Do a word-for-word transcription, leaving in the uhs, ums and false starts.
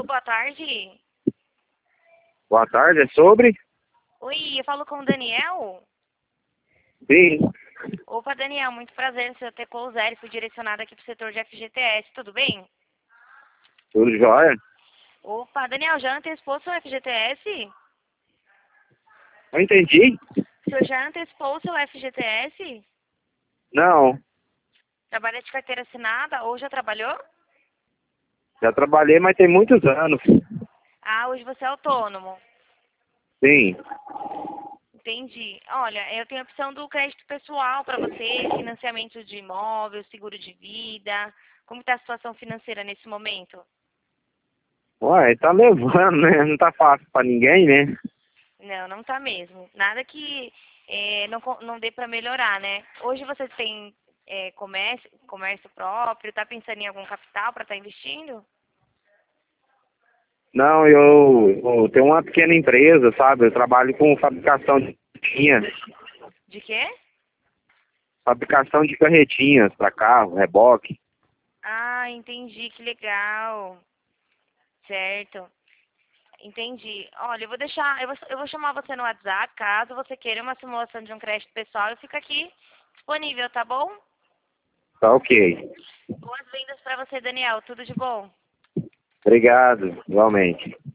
boa tarde. Boa tarde, é sobre? Oi, eu falo com o Daniel? Sim, Opa, Daniel, muito prazer. Sou a Teclouzeri, fui direcionada aqui pro setor de F G T S, tudo bem? tudo jóia? Opa, Daniel, já antecipou seu F G T S? Não entendi? O senhor já antecipou seu F G T S? Não, Trabalha de carteira assinada ou já trabalhou? já trabalhei, mas tem muitos anos. Ah, hoje você é autônomo. Sim. Entendi. Olha, eu tenho a opção do crédito pessoal para você, financiamento de imóvel, seguro de vida. Como está a situação financeira nesse momento? Ué, tá levando, né? Não tá fácil pra ninguém, né? Não, não tá mesmo. Nada que eh, não, co- não dê para melhorar, né? Hoje você tem eh, comércio, comércio próprio, tá pensando em algum capital para estar investindo? Não, eu, eu tenho uma pequena empresa, sabe? Eu trabalho com fabricação de carretinhas. De quê? Fabricação de carretinhas para carro, reboque. Ah, entendi, que legal. Certo. Entendi. Olha, eu vou deixar, eu vou, eu vou chamar você no WhatsApp, caso você queira uma simulação de um crédito pessoal, eu fico aqui disponível, tá bom? Tá ok. Boas vendas para você, Daniel. Tudo de bom. Obrigado, igualmente.